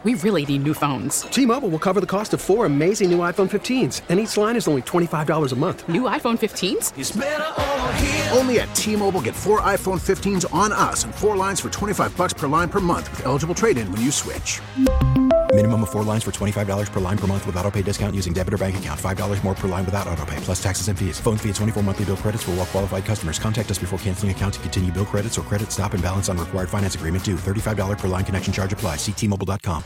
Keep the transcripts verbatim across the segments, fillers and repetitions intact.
We really need new phones. T-Mobile will cover the cost of four amazing new iPhone fifteens, and each line is only twenty-five dollars a month. New iPhone fifteens? It's better over here. Only at T-Mobile, get four iPhone fifteens on us and four lines for twenty-five dollars per line per month with eligible trade-in when you switch. Minimum of four lines for twenty-five dollars per line per month with autopay discount using debit or bank account. five dollars more per line without autopay, plus taxes and fees. Phone fee at twenty-four monthly bill credits for well-qualified customers. Contact us before canceling account to continue bill credits or credit stop and balance on required finance agreement due. thirty-five dollars per line connection charge applies. See T Mobile dot com.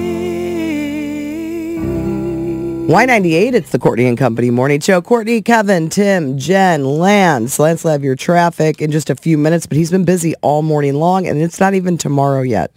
Y ninety-eight, it's the Courtney and Company Morning Show. Courtney, Kevin, Tim, Jen, Lance. Lance will have your traffic in just a few minutes, but he's been busy all morning long, and it's not even tomorrow yet.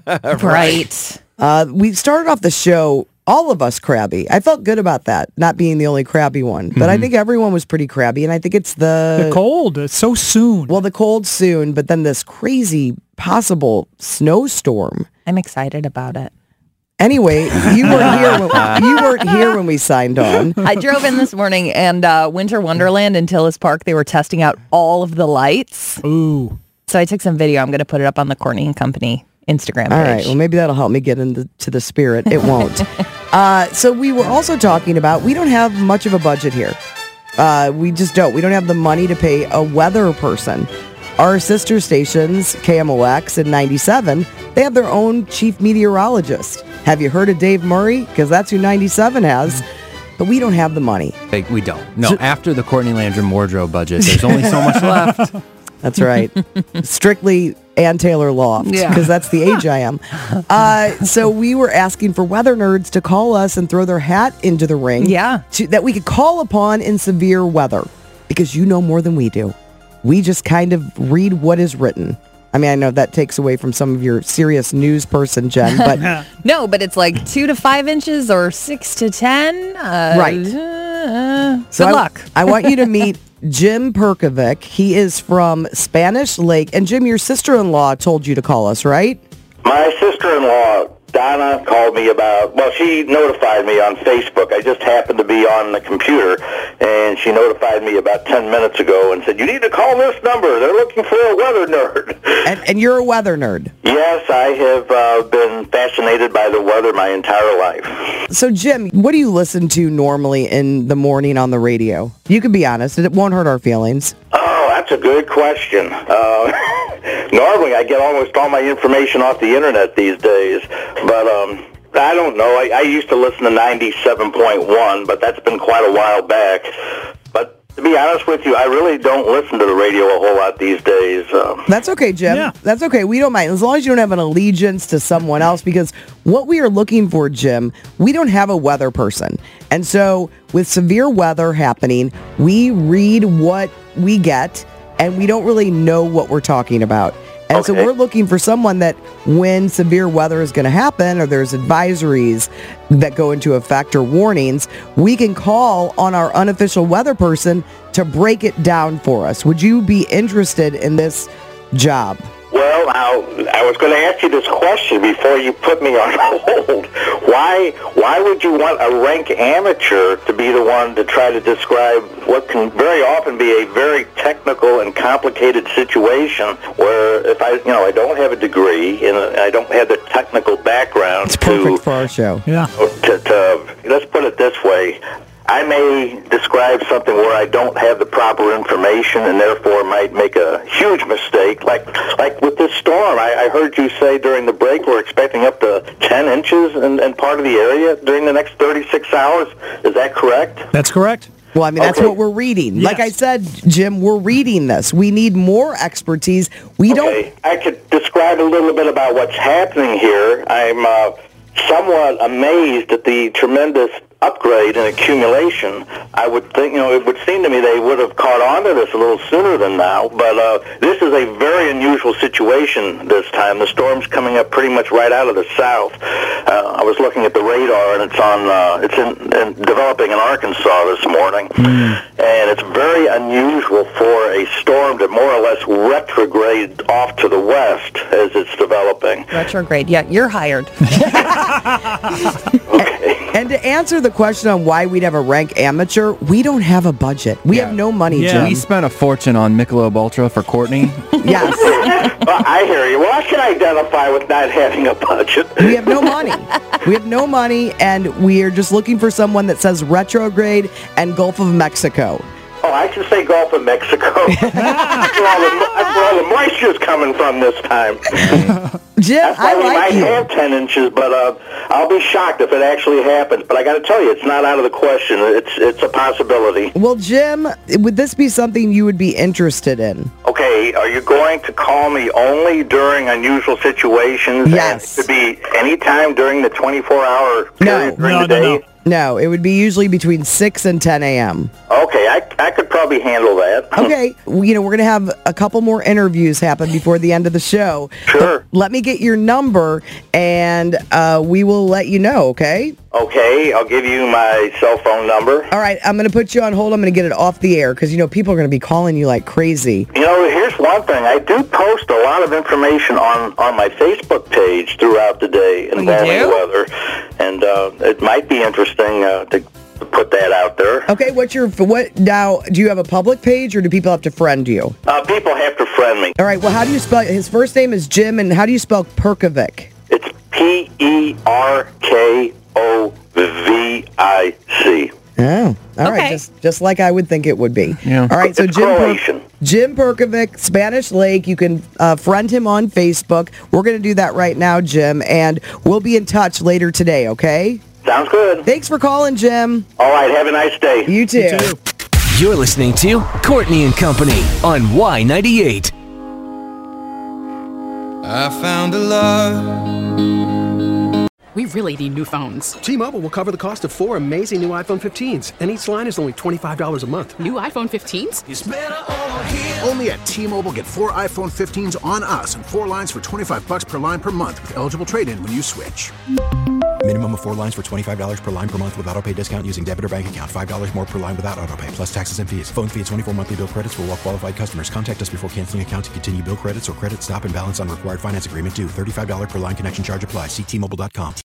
Right. Uh, we started off the show, all of us crabby. I felt good about that, not being the only crabby one. But mm-hmm. I think everyone was pretty crabby, and I think it's the... The cold. It's so soon. Well, the cold soon, but then this crazy possible snowstorm. I'm excited about it. Anyway, you weren't here. When, you weren't here when we signed on. I drove in this morning, and uh, Winter Wonderland in Tillis Park, they were testing out all of the lights. Ooh. So I took some video. I'm going to put it up on the Courtney and Company Instagram page. All right. Well, maybe that'll help me get into to the spirit. It won't. uh, so we were also talking about we don't have much of a budget here. Uh, we just don't. We don't have the money to pay a weather person. Our sister stations, K M O X and ninety-seven, they have their own chief meteorologist. Have you heard of Dave Murray? Because that's who ninety-seven has. But we don't have the money. Like, we don't. No, so, after the Courtney Landrum wardrobe budget, there's only so much left. That's right. Strictly Ann Taylor Loft, because yeah. that's the age I am. Uh, so we were asking for weather nerds to call us and throw their hat into the ring. Yeah. To, that we could call upon in severe weather, because you know more than we do. We just kind of read what is written. I mean, I know that takes away from some of your serious news person, Jen, but... No, but it's like two to five inches or six to ten. Uh, right. Uh, so good I, luck. I want you to meet Jim Perkovic. He is from Spanish Lake. And Jim, your sister-in-law told you to call us, right? My sister-in-law, Donna, called me about, well, she notified me on Facebook. I just happened to be on the computer, and she notified me about ten minutes ago and said, you need to call this number. They're looking for a weather nerd. And, and you're a weather nerd. Yes, I have uh, been fascinated by the weather my entire life. So, Jim, what do you listen to normally in the morning on the radio? You can be honest. It won't hurt our feelings. Oh, that's a good question. Uh, normally, I get almost all my information off the internet these days, but um, I don't know. I, I used to listen to ninety-seven point one, but that's been quite a while back. But to be honest with you, I really don't listen to the radio a whole lot these days. Um, That's okay, Jim. Yeah. That's okay. We don't mind. As long as you don't have an allegiance to someone else, because what we are looking for, Jim, we don't have a weather person. And so with severe weather happening, we read what we get, and we don't really know what we're talking about. And okay. so we're looking for someone that when severe weather is going to happen or there's advisories that go into effect or warnings, we can call on our unofficial weather person to break it down for us. Would you be interested in this job? Well, now, I was going to ask you this question before you put me on hold. Why why would you want a rank amateur to be the one to try to describe what can very often be a very technical and complicated situation where if I, you know, I don't have a degree and I don't have the technical background it's perfect to, for our show. Yeah. To, to, let's put it this way. I may describe something where I don't have the proper information and therefore might make a huge mistake. Like like with this storm, I, I heard you say during the break we're expecting up to ten inches in, in part of the area during the next thirty-six hours. Is that correct? That's correct. Well, I mean, that's okay. what we're reading. Yes. Like I said, Jim, we're reading this. We need more expertise. We okay. don't... I could describe a little bit about what's happening here. I'm uh, somewhat amazed at the tremendous upgrade and accumulation. I would think, you know, it would seem to me they would have caught on to this a little sooner than now, but uh, this is a very unusual situation this time. The storm's coming up pretty much right out of the south. Uh, I was looking at the radar, and it's on, uh, it's in, in developing in Arkansas this morning, mm. and it's very unusual for a storm to more or less retrograde off to the west as it's developing. Retrograde, yeah, you're hired. Okay. And to answer the question on why we'd have a rank amateur, we don't have a budget. We yeah. have no money, yeah. Jim. We spent a fortune on Michelob Ultra for Courtney. Yes. Well, I hear you. Well, I can identify with not having a budget. We have no money. We have no money, and we are just looking for someone that says retrograde and Gulf of Mexico. Oh, I should say Gulf of Mexico. that's, where all the, that's where all the moisture's coming from this time. Jim, That's why I we like might you. have ten inches, but uh, I'll be shocked if it actually happens. But I got to tell you, it's not out of the question. It's it's a possibility. Well, Jim, would this be something you would be interested in? Okay, are you going to call me only during unusual situations? Yes. And it could be any time during the twenty-four hour period No. during No, the no, day? no. No, it would be usually between six and ten a.m. Okay, I, I could probably handle that. Okay, well, you know, we're going to have a couple more interviews happen before the end of the show. Sure. But let me get your number, and uh, we will let you know, okay? Okay, I'll give you my cell phone number. All right, I'm going to put you on hold. I'm going to get it off the air because, you know, people are going to be calling you like crazy. You know, here's one thing. I do post a lot of information on, on my Facebook page throughout the day involving do? weather, and uh, it might be interesting uh, to, to put that out there. Okay, what's your, what, now, do you have a public page or do people have to friend you? Uh, people have to friend me. All right, well, how do you spell, his first name is Jim, and how do you spell Perkovic? It's P E R K O V I C. Oh, all right, Okay. just just like I would think it would be. Yeah. All right, so It's Jim Per- Croatian. Jim Perkovic, Spanish Lake. You can uh, friend him on Facebook. We're going to do that right now, Jim, and we'll be in touch later today, okay? Sounds good. Thanks for calling, Jim. All right, have a nice day. You too. You too. You're listening to Courtney and Company on Y ninety-eight. I found a love. We really need new phones. T-Mobile will cover the cost of four amazing new iPhone fifteens, and each line is only twenty-five dollars a month. New iPhone fifteens? It's better over here. Only at T-Mobile, get four iPhone fifteens on us and four lines for twenty-five bucks per line per month with eligible trade-in when you switch. Minimum of four lines for twenty-five dollars per line per month with autopay discount using debit or bank account. five dollars more per line without autopay, plus taxes and fees. Phone fee at twenty-four monthly bill credits for well-qualified customers. Contact us before canceling account to continue bill credits or credit stop and balance on required finance agreement due. thirty-five dollars per line connection charge applies. See T Mobile dot com.